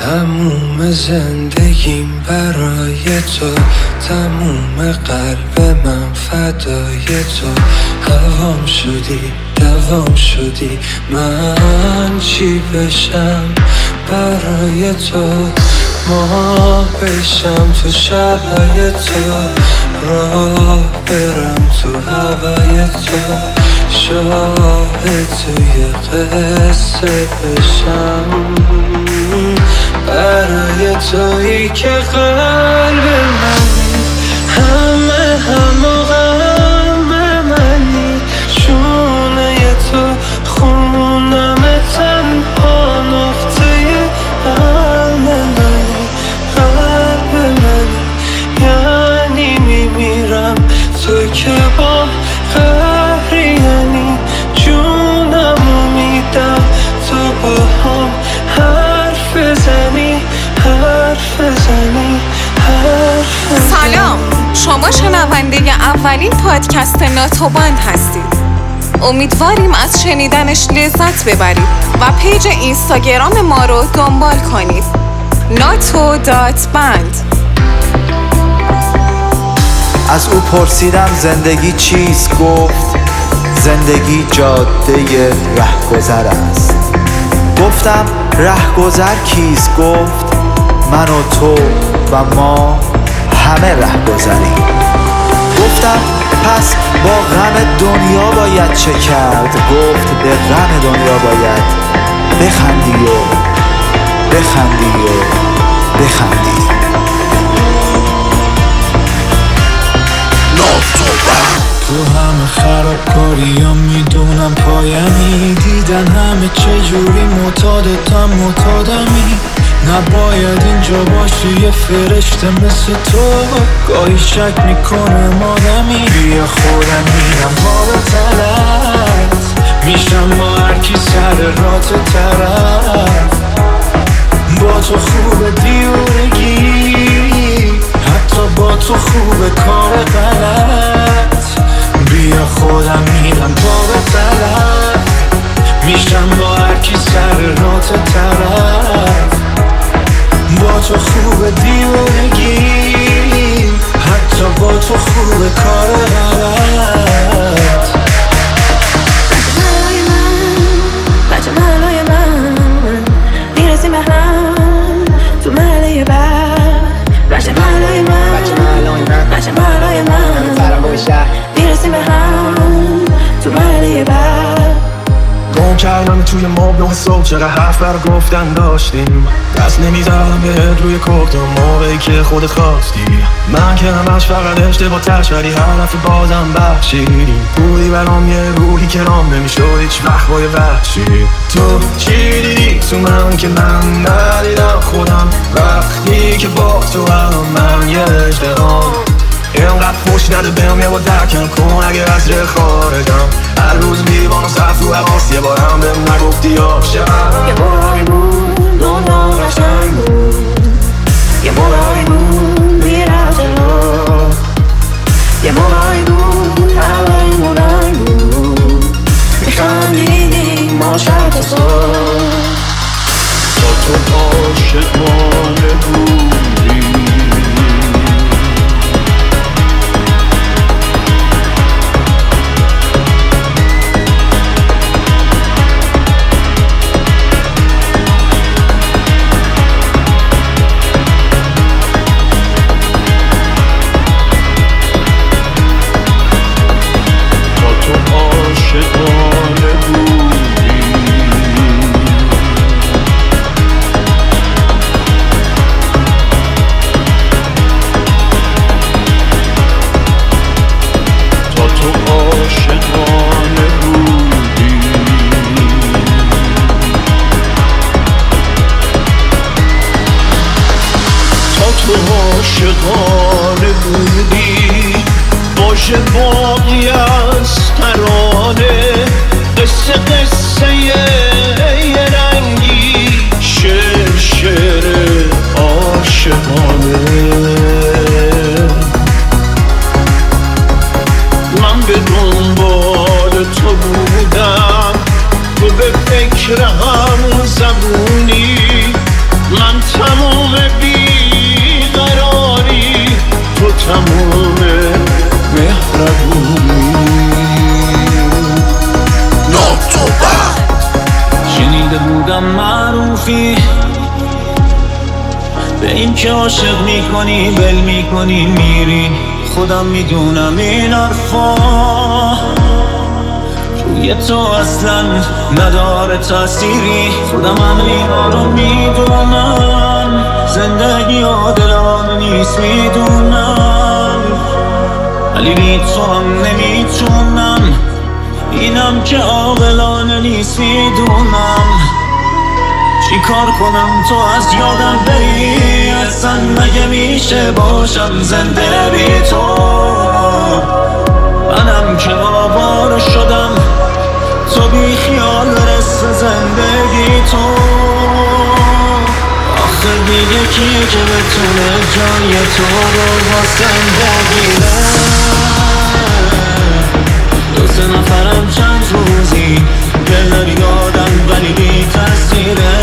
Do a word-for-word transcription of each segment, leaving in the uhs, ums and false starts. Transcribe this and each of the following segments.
تموم زندگیم برای تو، تموم قلب من فدای تو. هوام شدی دوام شدی، من چی بشم برای تو؟ ما بشم تو شبای تو، راه برم تو هوای تو، شاهد توی قصه بشم برای تویی که قلب منی، همه همه غم منی، شونه تو خونم تنها نقطه غم منی، قلب منی، یعنی میمیرم تو که با قهری، یعنی جونمو میدم تو با هم حرف بزنی، حرف بزنی، حرف بزنی. سلام، شما شنونده اولین پادکست ناتوباند هستید. امیدواریم از شنیدنش لذت ببرید و پیج اینستاگرام ما رو دنبال کنید. ناتو دات بند. از او پرسیدم زندگی چیست؟ گفت زندگی جاده رهگذر است. گفتم رهگذر کیست؟ گفت من و تو و ما همه رهگذریم. گفتم پس با غم دنیا باید چه کرد؟ گفت به غم دنیا باید بخندی و بخندی و بخندی. تو همه خرابکاری ها میدونم پایمی، دیدن همه چجوری معتادتم معتادمی. نباید اینجا باشی یه فرشته مثل تو، گاهی شک میکنم آدمی. بیا خودم میرم با به طرف، میشم با هرکی سر رات طرف. با تو خوبه دیورگی، حتی با تو خوبه کار غلط. بیا خودم میرم با به طرف، میشم با هرکی سر رات طرف. با تو خوبه دیوانگی، حتی با تو خوبه کار غلط. ملای من، بچه ملای من، میرسیم به هم تو ملای بعد. بچه ملای من، بچه ملای من، میرسیم به هم تو ملای بعد. گم کردم توی مبل صبح، چقدر حرف برا گفتن داشتیم. دست نمیزدم بهت روی کوکتون موقعی که خودت خواستی. من که همش فقط اشتباه تش، ولی هر دفعه بازم بخشیدیم. بودی برام یه روحی که رام نمیشد هیچ وقت با یه وحشی. تو چی دیدی تو من که من ندیدم خودم، وقتی که با تو الان من یه اجدهام. اینقدر خوش نده بهم یه با درکم کن اگه از ره خارجم. هر روز بیوان و صرف رو حواس، یه بار هم بهم نگفتی عاشقم. یه باری بود دنیا قشنگ بود، یه باری بود میرفت جلو، یه باری بود همه این رنگ بود، میخندیدیم ما شب تا صبح. تا تو عاشقانه بودی، عاشقانه بودی. باشه باقی از ترانه، قصه قصه یه رنگی، شعر شعر عاشقانه. من به دنبال تو بودم، تو به فکر هم زبونی. من این که عاشق میکنی بل میکنی میری، خودم میدونم این حرفا روی تو اصلا نداره تأثیری، خودم هم اینا رو میدونم، زندگی عادلانه نیست میدونم، ولی بی تو هم نمیتونم، اینم که عاقلانه نیست میدونم. چی کار کنم تو از یادم بری، اصلا مگه میشه باشم زنده بی تو؟ منم که آواره شدم، تو بی خیال رسه زندگی تو. آخه دیگه کیه که بتونه جای تو رو واسم بگیره؟ دو سه نفرم چند روزی دل داری دادن ولی بی تاثیره.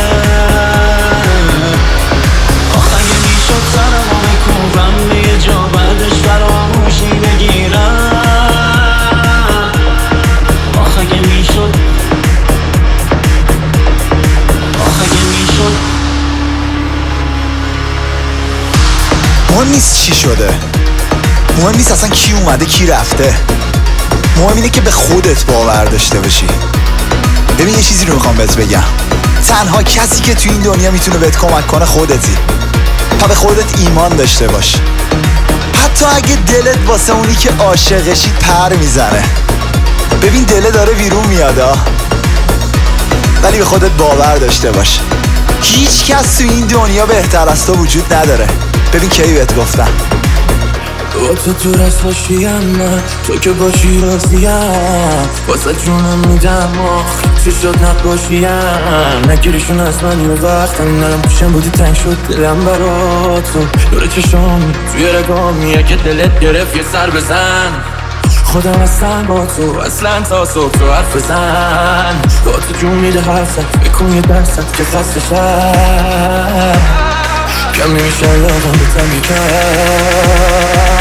آخه اگه میشد سرم رو بکوبم به یه جا بعدش فراموشی بگیرم. آخه اگه میشد آخه اگه میشد مهم نیست چی شده، مهم نیست اصلا کی اومده کی رفته، مهم اینه که به خودت باور داشته باشی. ببین یه چیزی رو میخوام بهت بگم، تنها کسی که تو این دنیا میتونه بهت کمک کنه خودتی. تا به خودت ایمان داشته باش، حتی اگه دلت واسه اونی که عاشقشی پر میزنه. ببین دله داره بیرون میادا، ولی به خودت باور داشته باش. هیچ کس تو این دنیا بهتر از تو وجود نداره. ببین کی بهت گفتم با تو تو رست باشیم، تو که باشی راضیم، واسه جونم میدم آخ چی شد نباشیم. نگیریشون از من یه وقتم نرم پوشم بودی تنگ شد دلم برا تو. دور چشم توی رگامی اگه دلت گرفت یه سر بزن، خودم هستم با تو اصلا تا صبح تو حرف بزن. با تو جون میده حرفت بکن یه درست که خسته شد، کم نمیشه یادم به تنگی کرد.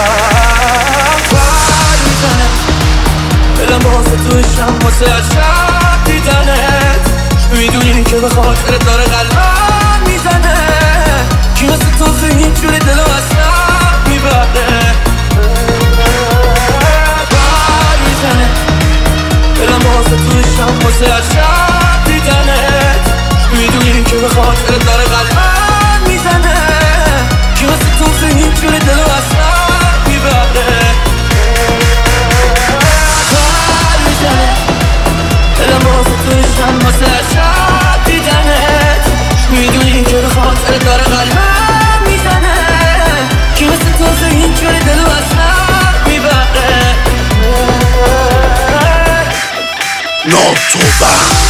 بر میزنه دلم بازه توشم واسه عشق دیدنت، میدونی که به خاطرت داره قلبم میزنه. کی مثل تو خیلی جوری دلو اصلا میبره. بر میزنه دلم بازه توشم واسه عشق دیدنت، میدونی که به خاطرت داره قلبم میزنه. کی مثل تو خیلی جوری دلو اصلا میبره. بر میزنه دلم بازه توشم واسه عشق دیدنت، میدونی که به خاطرت داره قلبم میزنه. کی مثل تو خیلی جوری دلو اصلا میبره. ناتوبخت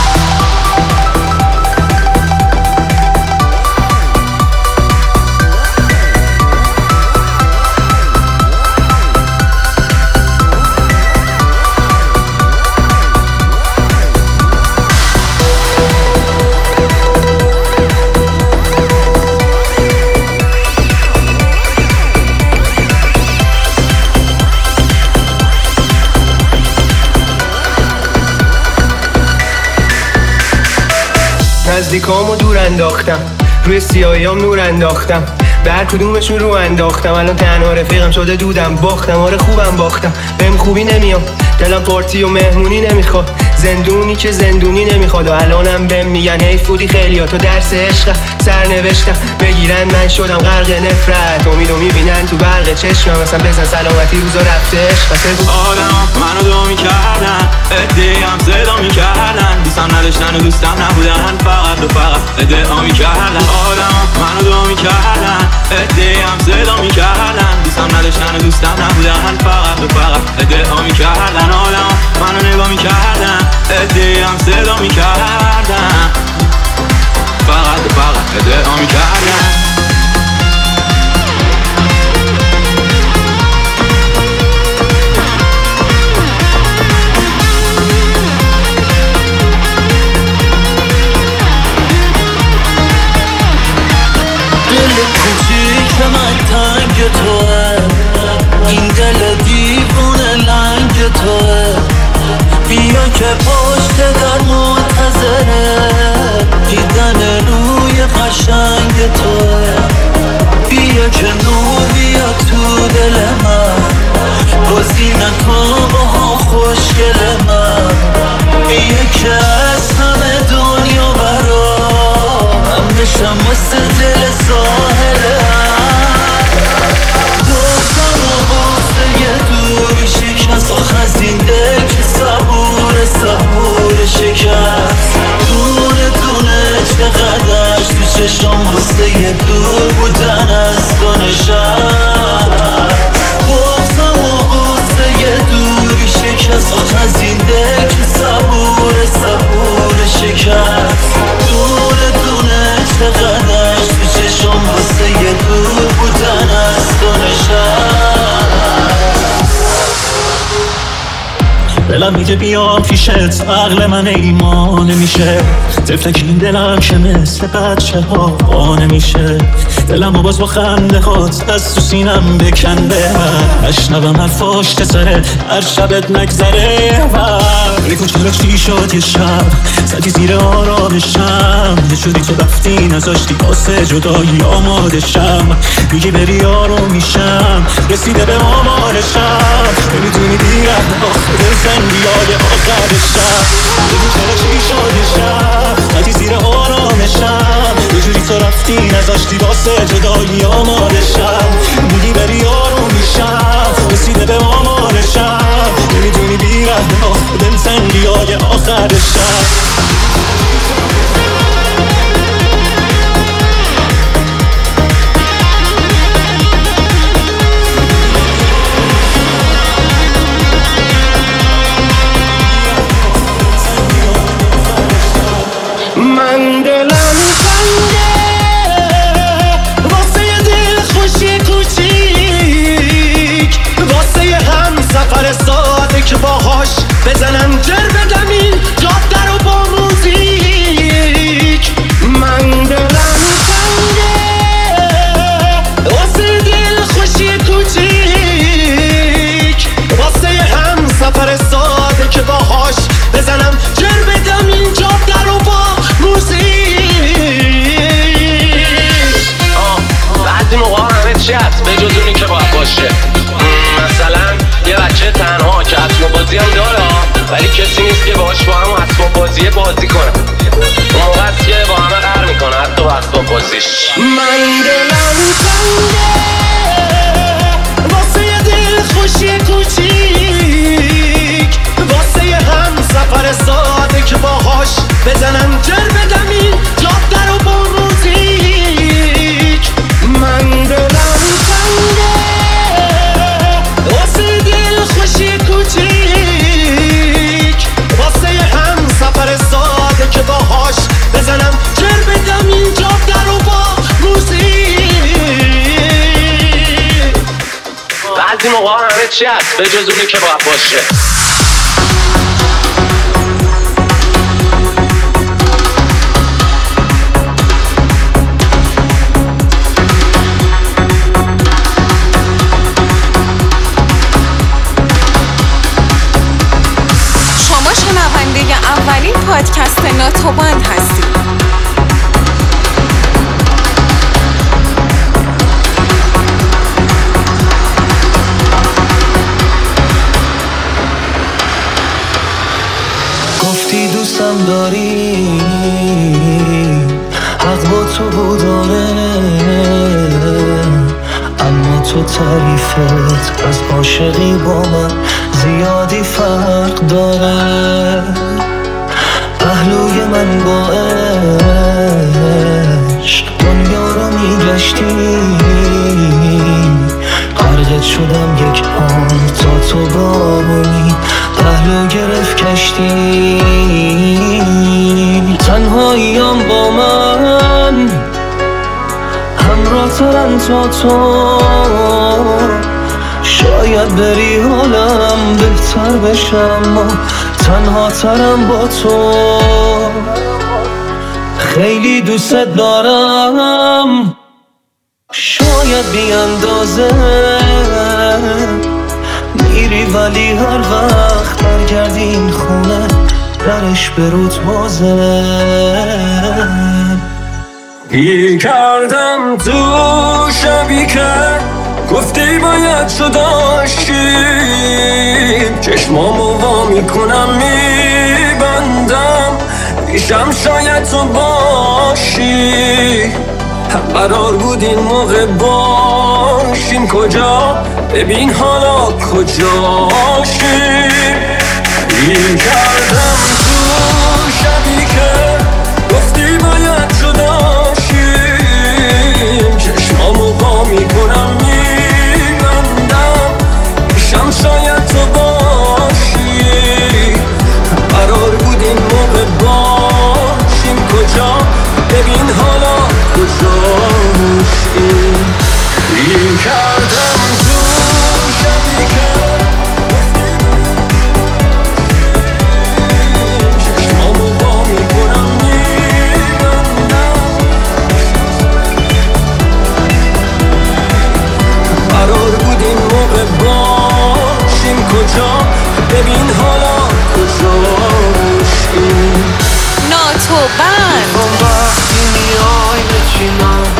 نزدیکامو دور انداختم، روی سیاهیام نور انداختم، به هر کدومشون رو انداختم. الان تنها رفیقم شده دودم باختم، آره خوبم باختم. بهم خوبی نمیام، دلم پارتی و مهمونی نمیخواد، زندونی که زندونی نمیخواد. و الانم بهم میگن حیف بودی خیلی ها تو درس عشق سرنوشتم بگیرن، من شدم غرق نفرت. امیدو میبینن تو برق چشمم، مثلا بزن سلامتی روزا رفته عشق. آدم منو دو میکردن، ادعام صدا میکردن، دوستم نداشتن و دوستم نبودن، فقط و فقط ادعا میکردن. آدم منو دو میکردن، ادعام صدا میکردن، دوستم نداشتن و دوستم نبودن، فقط و فقط ادعا میکردن. آدم منو نگاه میکردن، ادعام صدا میکردن، فقط و فقط ادعا میکردن. دل کوچیک من تنگ توه، این دل دیوونه لنگ توه. بیا که پشت در منتظره، دیدن روی قشنگ توه. بیا که نور بیاد تو دل من، بازی نکن باها خوشگل من. بیا که از همه دنیا برام بشم واسه دل ساحلم. دوستم و قصه یه دوری شکست، آخ از این دل که صبور صبور شکست. دونه دونه چقدرش تو چشم واسه یه دور بودن از تو نشست. بغضم و قصه یه دوری شکست، آخ از این دل که صبور صبور شکست. دونه دونه چقدرش تو چشم واسه یه دور بودن از تو نشست. دلم میگه بیام پیشت، عقل من ایمان نمیشه. طفلک این دلم که مثل بچه ها با نمیشه. دلم و باز با خنده هات از تو سینم بکنده، نشنوم حرفاش که سره هر شبت نگذره. ریکو چرا چی شد یه شب زدی زیر آرامشم، یه شدی تو رفتی نذاشتی واسه جدایی آماده شم. میگی بری آروم میشم رسیده به آمارشم، نمیدونی دیره آخر زنگیای آخر شب. ریکو چرا چی شد یه شب زدی زیر آرامشم، یه جوری تو رفتی نذاشتی واسه جدایی آماده شم. میگی بری آروم میشم رسیده به آمارشم، نمیدونی بیره دل تنگی های آخر شب. من دلم تنگه واسه یه دل خوشی کوچیک، واسه یه هم سفر ساده که باهاش بزنن جر بدمین جاده رو با موزیک. من دلم تنگه واسه یه دل خوشی کوچیک، واسه یه هم سفر ساده که باهاش بزنم جر بدمین جاده رو با بعضی موقع همه چی هست به جز اونی که باید باشه. مثلا یه بچه تنها که اسباب بازی هم داره ولی کسی نیست که باهاش با هم اسباب بازی بازی کنه. اون موقع هست که با همه قهر میکنه حتی با اسباب بازیش. من دلم تنگه واسه یه دل خوشی کوچیک، واسه یه هم سفر ساده که باهاش بزنم جر بدمین جاده رو با موزیک. من دلم تنگه واسه دل خوشی کوچیک، واسه یه هم سفر ساده که باهاش بزنم جر بدمین جاده رو با موزیک. بعضی موقع همه چی هست به جز اونی که باید باشه. اولین پادکست ناتوباند هستید. گفتی دوستم داری حق با تو بوداره، اما تو تعریفت از عاشقی با من زیادی فرق داره. پهلوی من با عشق دنیا رو میگشتیم، غرقت شدم یک آن تا تو بارونی پهلو گرفت کشتیم. تنهاییم با من همراه ترن تا تو، شاید بری حالم بهتر بشم اما تنها ترم با تو. خیلی دوست دارم شاید بی اندازه، میری ولی هر وقت برگردی این خونه درش به روت بازه. گیر کردم تو شبی که گفتی باید جداشیم، چشمامو وا میکنم میبندم پیشم شاید تو باشی. قرار بود این موقع باشیم کجا، ببین حالا کجاشی. گیر کردم تو شبی که گفتی باید جداشیم، چشمامو وا میکنم میبندم پیشم شاید تو باشی. قرار بود این موقع باشیم کجا، ببین حالا کجاشی. گیر کردم تو شبی که ببین حالا کجاشی. ناتوبند وقتی میای بچینم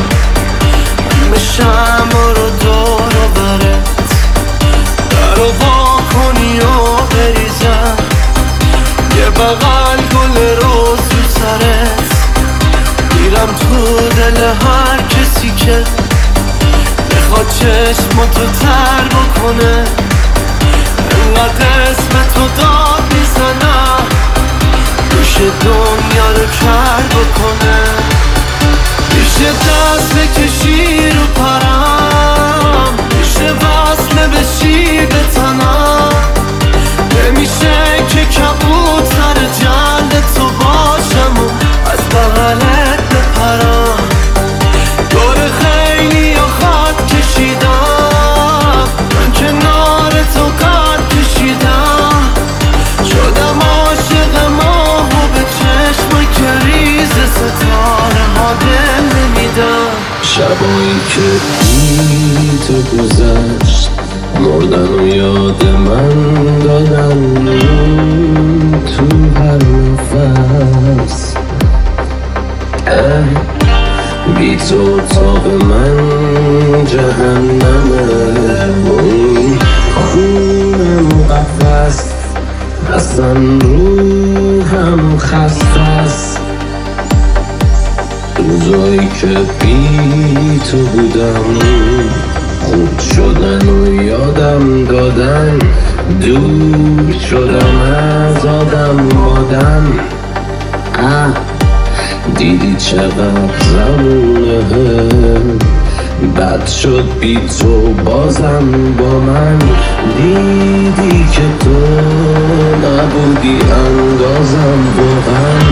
بشم رو دور و برت، در رو وا کنی و بریزم یه بغل گل روز رو سرت، میرم تو دل هر کسی که بخواد چشماتو تر بکنه، انقدر اسم تو داد میزنم میشه دنیا رو کر بکنه. میشه دست بکشی رو پرم، میشه وصل بشی به تنم، نمیشه که کبود سر جلد تو باشم و از بغلت بپرم. دور خیلی و خط کشیدم، من کنار تو قد کشیدم، شدم عاشق ماه و به چشم کریز ستاره ها دل نمیدم. شبایی که بی تو گذشت مردن و یاد من دادن تو هر نفس، بی تو تاب من جهنمه، خونم قفص اصلا روحم خسته است. روزایی که بی تو بودم خوب شدن و یادم دادن، دور شدم از آدم آدم. اه دیدی چقدر زمونه بد شد بی تو بازم با من، دیدی که تو نبودی اندازم واقعا.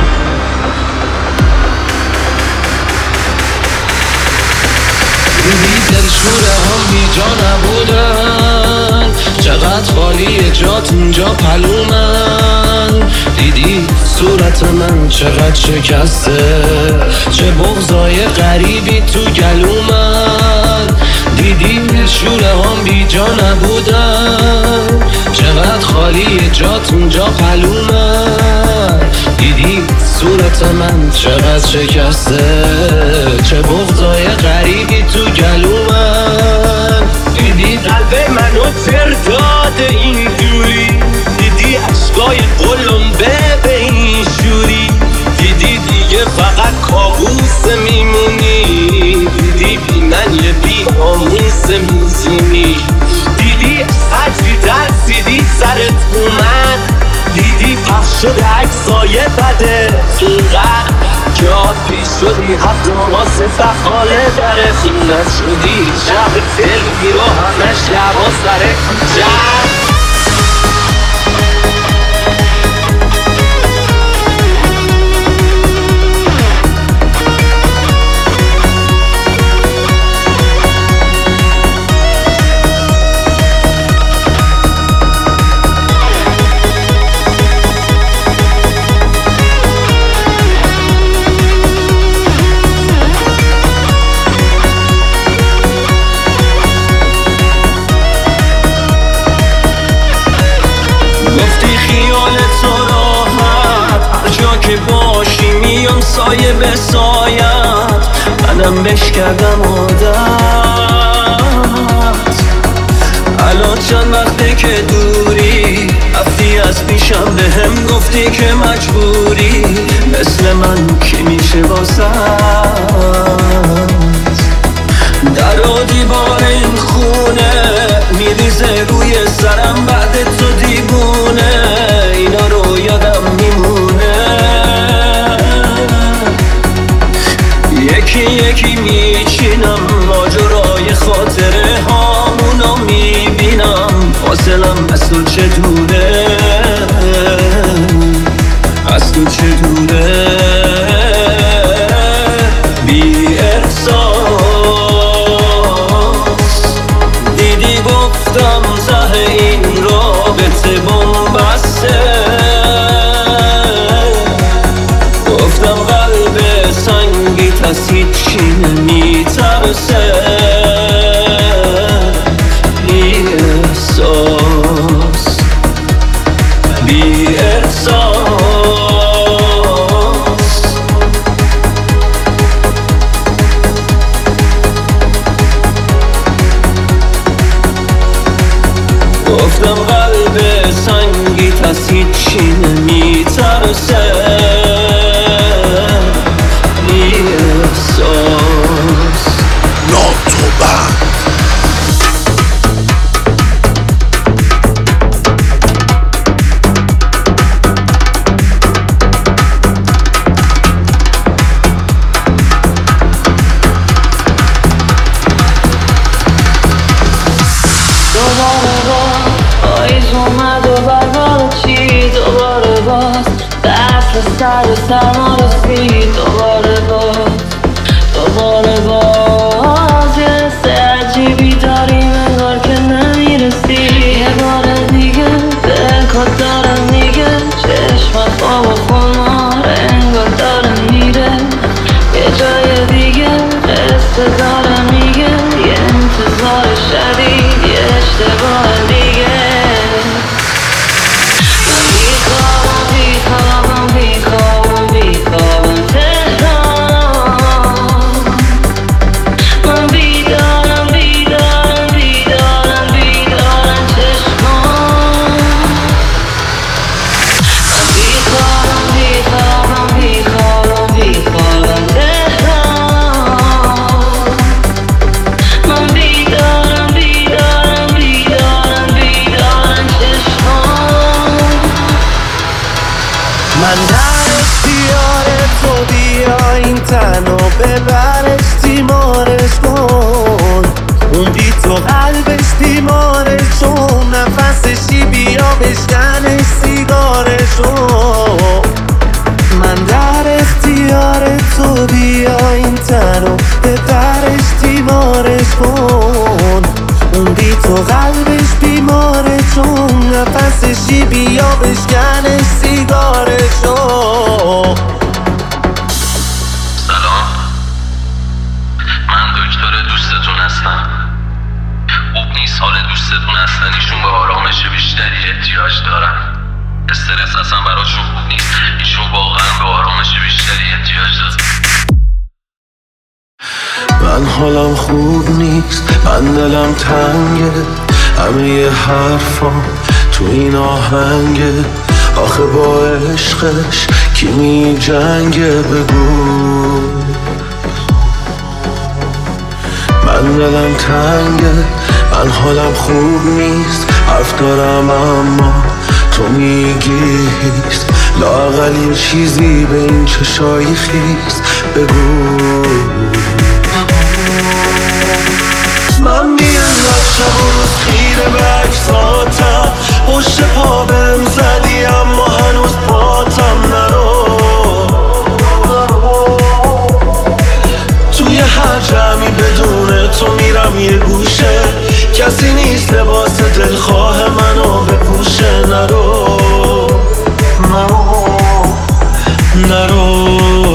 دیدی دلشوره هم بی جا نبودن، چقدر خالی جات اینجا پلومن. دیدی صورت من چقدر شکسته، چه بغضای غریبی تو گلومن. دیدی دلشوره هم بی جا نبودن، چقدر خالی جات اونجا پلومن. دیدی صورت من چقدر شکسته، چه بغضای غریبی تو گلومن. دیدی قلب منو تر داده اینجوری، دیدی عشقای قلمبه به این شوری، دیدی دیگه فقط کابوس میمونی، دیدی بی من یه بی ناموس میزونی، دیدی عجبی ترسیدی سرت اومد، دیدی پخش شده عکسای بده اینقدر که آب پیش شدی هفت واسه فخاله در خونت شدی، شهر فیلمی رو همش لباس در جد. که باشی میام سایه به سایت، منم بش کردم عادت. الان چند وقته که دوری رفتی از پیشم به هم گفتی که مجبوری مثل من کی میشه واسه در و دیوار این خونه میریزه روی سرم بعد تو دیوونه اینا رو یادم میمونه یکی یکی میچینم ماجرای خاطره هامونو میبینم فاصلم از تو چه دوره از تو چه دوره بی احساس دیدی گفتم ته این رابطه بنبسته گفتم قلب سنگی از هیچی نمیترسه بی احساس بی احساس گفتم قلب سنگی از هیچی نمیترسه بی احساس ناتوبند. دوباره باز پاییز اومد و برباد چی دوباره باز دست سر و سرما رسید دوباره باز دوباره باز یه حس عجیبی داریم انگار که نمیرسی یه بار دیگه دلکات داره میگه چشمت خواب و خمار انگار داره میره یه جای دیگه قصه داره میگه یه انتظار شدید یه اشتباه دیگه من بیخوابم بیخوابم بیخوابم بیخوابم تهران من بیدارم بیدارم بیدارم بیدارم چشمان من بیخوابم بیخوابم بیخوابم بیخوابم تهران من بیدارم بیدارم بیدارم بیدارم چشمان من در اختیار تو بیا این تن و ببرش تیمارش کن اون بی تو قلبش تیمارش کن نفسشی بیا بشکنش سیگارشون من در اختیار تو بیا این تن و ببرش تیمارش کن اون بی تو قلبش بیماره چون نفسشی بیا بشکنش سیگارشو سلام من دکتر دوستتون هستم خوب نیست حال دوستتون هستن ایشون به آرامش بیشتری احتیاج دارن استرس اصلا براشون خوب نیست ایشون واقعا به آرامش بیشتری احتیاج دارن من حالم خوب نیست من دلم تنگه همه حرفام تو این آهنگه آخه با عشقش کی می جنگه بگو من دلم تنگه من حالم خوب نیست حرف دارم اما تو میگی هیست لااقل یه چیزی به این چشایی خیست بگو من میانم شب و روز خیره به عکساتم پشت پا بهم زدی اما هنوز پاتم نرو توی هر جمعی بدون تو میرم یه گوشه کسی نیست لباس دلخواه منو بپوشه نرو نرو نرو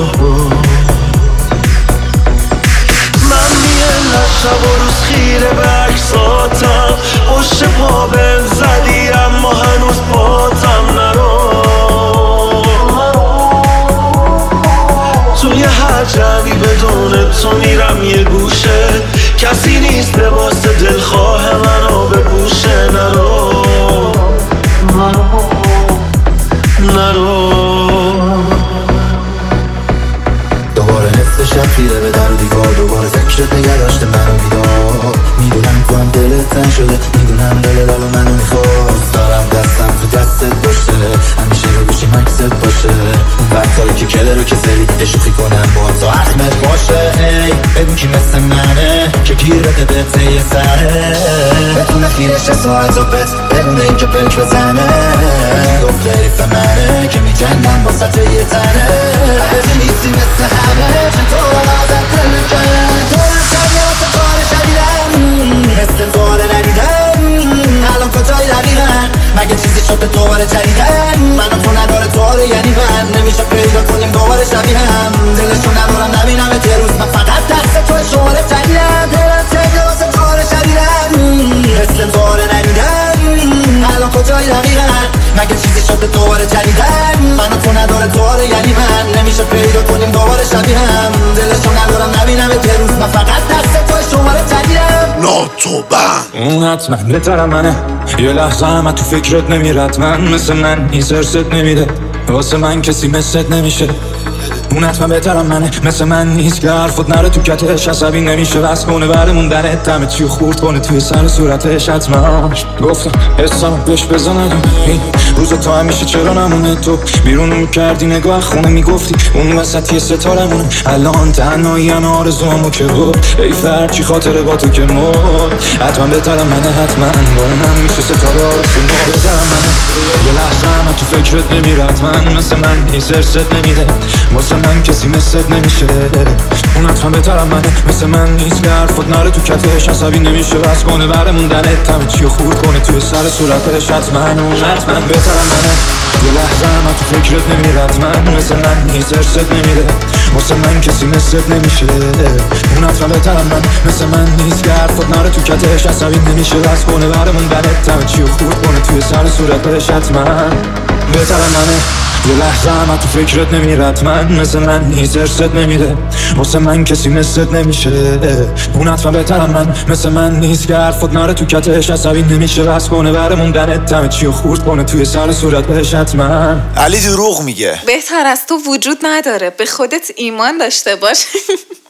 من میانم شب و روز خیره به عکساتم پشت پا بهم زدی اما هنوز پاتم نرو توی هر جمعی بدون تو میرم یه گوشه، کسی نیست به واسه دلخواه منو بپوشه. نرو نرو دوباره حس شب خیره به در و دیوار، دوباره فکرت نگه داشته منو بیدار. میدونم تو هم دلت تن شده، میدونم دل لالو منو میخواست. دارم دستم تو دستت باشه، همیشه رو گوشی مکست باشه. اون وقتایی که کله رو که سری دیده شوخی کنم با تا اخمت باشه. هی بدون کی مثل منه که گیر بده به یه سره، بتونه خیرش ساعت و بت بدون این که پلک بزنه. گفت حریف منه که میجنم با سطح یه تنه، بدون نیستی مثل همه چطور آزد دل میکنه. دورم شدی واسه کار شدیدم، مثل دوباره ندیدم. الان کجایی دقیقن؟ مگه چیزی شد به دوباره جدیدن؟ من تو نداره دواره یعنی من نمیشه پیدا کنیم دوباره شبیه هم. دلشو ندارم نبینم یه روز، من فقط دست توی شماره جدیدم. دلم شدی واسه کار شدیدم، مثل دوباره ندیدم. الان کجایی دقیقن؟ مگه چیزی شد به دوباره جدیدن؟ من تو نداره دواره یعنی من نمیشه پیدا کنیم دوباره شبیه هم. دلشو ندارم نبینم یه روز، من فقط دست توی شماره جدیدم. ناتوبند اون حتما بهترم منه، یه لحظه هم تو فکرت نمیرد. من مثل من نیز ارست نمیده، واسه من کسی مثلت نمیشه. اون حتما بهترم منه، مثل من نیست که حرفت نره تو کتش. عصبی نمیشه بس کنه بعد موندنت، دمه چی خورد کنه توی سر صورتش. حتما گفتم حسامو بهش بزنم، این روز تا همیشه چرا نمونه. تو بیرون میکردی نگاه خونه میگفتی اون وسط یه ستارمونه. الان تنهایی هم آرزوامو که بود ای فرد چی خاطره با تو که مرد. حتما بهترم منه، حتما باره من میشه ستاره آرزومو. بهترم منه، یه لحظه هم تو فکرت نمیرد. من مثل من نیست ارست نمیده، واسه من کسی مثلت نمیشه. اون حتما بهترم منه، مثل من نیست که حرفت نره تو کتش. عصبی نمیشه بس کنه بره موندنت، همه چی خورد کنه توی سر صورتش. حتما اون حتما بهترم منه، یه لحظه هم تو فکرت نمیرد. من مثل من نیست ارست نمیده، واسه من کسی مثلت نمیشه. اون حتما بهترم من، مثل من نیست که حرفت نره تو کتش. عصبی نمیشه بس کنه بره موندنت، همه چی خورد کنه توی سر صورتش. حتما بهترم منه، یه لحظه هم تو فکرت نمیرد. من مثل من نیست ارست نمیده، واسه من کسی مثلت نمیشه. اون حتما بهترم من، مثل من نیست که حرفت نره تو کتش. عصبی نمیشه بس کنه بره موندنت، همه چی خورد کنه توی سر صورتش. حتما علی دروغ میگه، بهتر از تو وجود نداره، به خودت ایمان داشته باش.